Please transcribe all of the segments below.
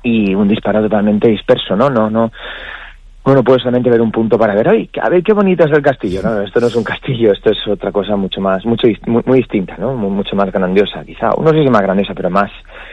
y un disparo totalmente disperso, ¿no? Uno puede solamente ver un punto para ver, ¡ay, a ver qué bonito es el castillo! No, esto no es un castillo, esto es otra cosa muy distinta, ¿no? Mucho más grandiosa, quizá. No sé si más grandiosa, pero más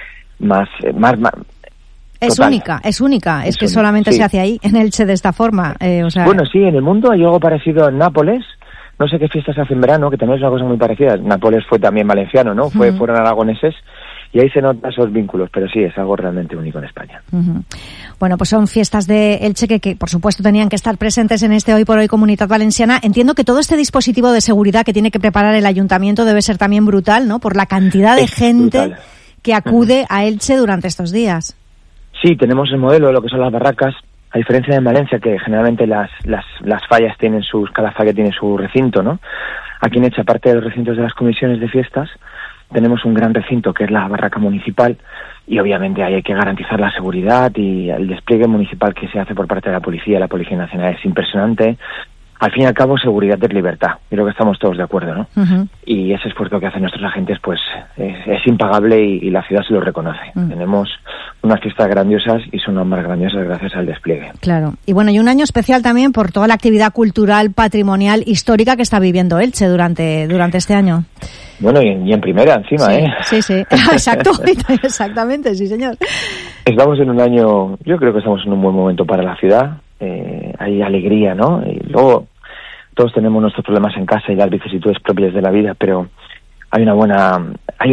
es total. Es única. Es que solamente se hace ahí, en Elche, de esta forma. Bueno, sí, en el mundo hay algo parecido en Nápoles. No sé qué fiestas hacen en verano, que también es una cosa muy parecida. Nápoles fue también valenciano, ¿no? Fueron aragoneses. Y ahí se notan esos vínculos, pero sí, es algo realmente único en España. Bueno, pues son fiestas de Elche que por supuesto tenían que estar presentes en este Hoy por Hoy Comunidad Valenciana. Entiendo que todo este dispositivo de seguridad que tiene que preparar el ayuntamiento debe ser también brutal, ¿no? Por la cantidad de gente que acude a Elche durante estos días. Sí, tenemos el modelo de lo que son las barracas. A diferencia de en Valencia, que generalmente las fallas tienen cada falla tiene su recinto, ¿no? Aquí en Elche, aparte de los recintos de las comisiones de fiestas, tenemos un gran recinto que es la barraca municipal y obviamente ahí hay que garantizar la seguridad y el despliegue municipal que se hace por parte de la Policía Nacional es impresionante. Al fin y al cabo, seguridad es libertad. Creo que estamos todos de acuerdo, ¿no? Y ese esfuerzo que hacen nuestros agentes pues es impagable y la ciudad se lo reconoce. Tenemos unas fiestas grandiosas y son las más grandiosas gracias al despliegue. Claro. Y bueno, y un año especial también por toda la actividad cultural, patrimonial, histórica que está viviendo Elche durante este año. Bueno, y en primera encima, sí, Sí. Exacto. Exactamente, sí, señor. Estamos en un año, yo creo que estamos en un buen momento para la ciudad. Hay alegría, ¿no? Y luego todos tenemos nuestros problemas en casa y las vicisitudes propias de la vida, pero hay una buena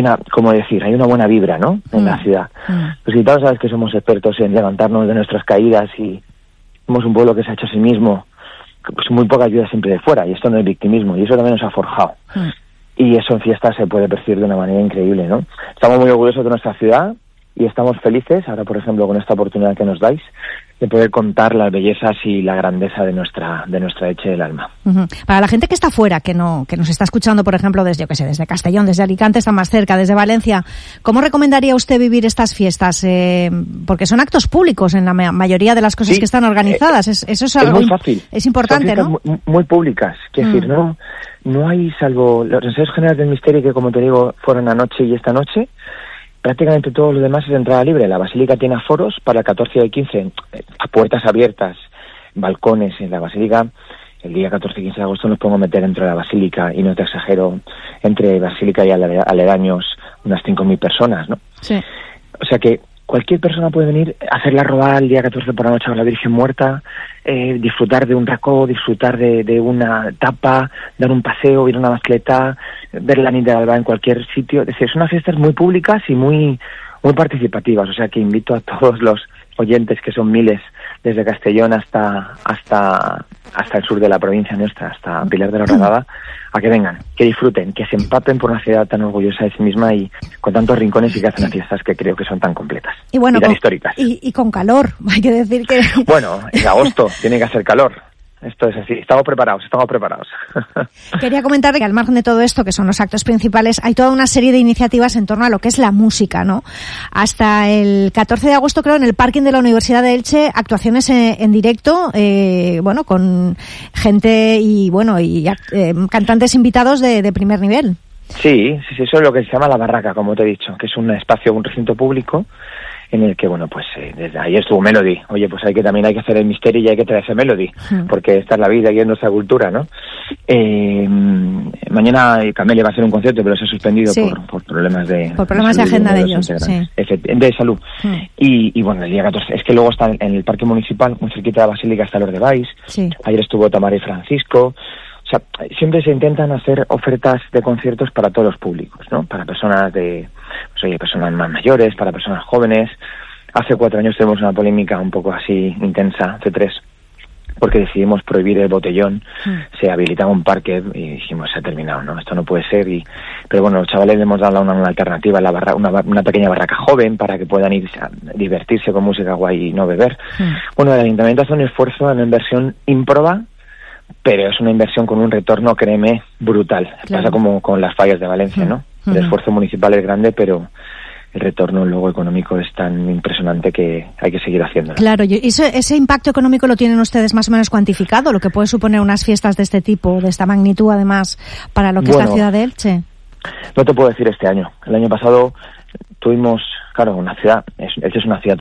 vibra, ¿no? En la ciudad. Los gitanos sabes que somos expertos en levantarnos de nuestras caídas y somos un pueblo que se ha hecho a sí mismo, pues muy poca ayuda siempre de fuera, y esto no es victimismo, y eso también nos ha forjado. Y eso en fiestas se puede percibir de una manera increíble, ¿no? Estamos muy orgullosos de nuestra ciudad y estamos felices, ahora por ejemplo con esta oportunidad que nos dais, de poder contar las bellezas y la grandeza de nuestra Elche del alma. Para la gente que está fuera, que nos está escuchando, por ejemplo, desde Castellón, desde Alicante, está más cerca, desde Valencia, ¿cómo recomendaría usted vivir estas fiestas? Porque son actos públicos en la mayoría de las cosas que están organizadas. Eso es algo muy fácil. Es importante, ¿no? Muy públicas. Quiero decir, no hay, salvo los ensayos generales del misterio que, como te digo, fueron anoche y esta noche, prácticamente todo lo demás es de entrada libre. La Basílica tiene aforos para el 14 y el 15, a puertas abiertas, balcones en la Basílica. El día 14 y 15 de agosto nos podemos meter dentro de la Basílica, y no te exagero, entre Basílica y aledaños unas 5.000 personas, ¿no? Sí. O sea que cualquier persona puede venir, hacer la robada el día 14 por la noche a la Virgen Muerta, disfrutar de un racó, disfrutar de una tapa, dar un paseo, ir a una mascleta, ver la nit de Alba en cualquier sitio. Es decir, son unas fiestas muy públicas y muy participativas. O sea que invito a todos los oyentes, que son miles, desde Castellón hasta el sur de la provincia nuestra, hasta Pilar de la Horadada, a que vengan, que disfruten, que se empapen por una ciudad tan orgullosa de sí misma y con tantos rincones, y que hacen fiestas que creo que son tan completas y tan históricas. Y con calor, hay que decir que... Bueno, en agosto tiene que hacer calor. Esto es así, estamos preparados. Quería comentar que al margen de todo esto, que son los actos principales, hay toda una serie de iniciativas en torno a lo que es la música, ¿no? Hasta el 14 de agosto, creo, en el parking de la Universidad de Elche, actuaciones en directo, con gente y cantantes invitados de primer nivel. Sí, eso es lo que se llama la barraca, como te he dicho, que es un espacio, un recinto público en el que, desde ahí estuvo Melody. Oye, pues también hay que hacer el misterio y hay que traerse Melody, porque esta es la vida y es nuestra cultura, ¿no? Mañana Camelia va a hacer un concierto, pero se ha suspendido por problemas de... Por problemas de agenda de ellos, de salud. Y bueno, el día 14, es que luego está en el Parque Municipal, muy cerquita de la Basílica, está Los de Valls. Ayer estuvo Tamara y Francisco. O sea, siempre se intentan hacer ofertas de conciertos para todos los públicos, ¿no? Para personas personas más mayores, para personas jóvenes. Hace 4 años tuvimos una polémica un poco así intensa, hace 3, porque decidimos prohibir el botellón. Se habilitaba un parque y dijimos, se ha terminado, ¿no? Esto no puede ser. Pero bueno, los chavales le hemos dado una alternativa, una pequeña barraca joven, para que puedan ir a divertirse con música guay y no beber. Bueno, el ayuntamiento hace un esfuerzo, una inversión ímproba, pero es una inversión con un retorno, créeme, brutal. Pasa como con las fallas de Valencia, ¿no? El esfuerzo municipal es grande, pero el retorno luego económico es tan impresionante que hay que seguir haciéndolo. Claro, y ese impacto económico lo tienen ustedes más o menos cuantificado, lo que puede suponer unas fiestas de este tipo, de esta magnitud, además, para lo que es la ciudad de Elche. No te puedo decir este año. El año pasado tuvimos, claro, una ciudad, Elche es una ciudad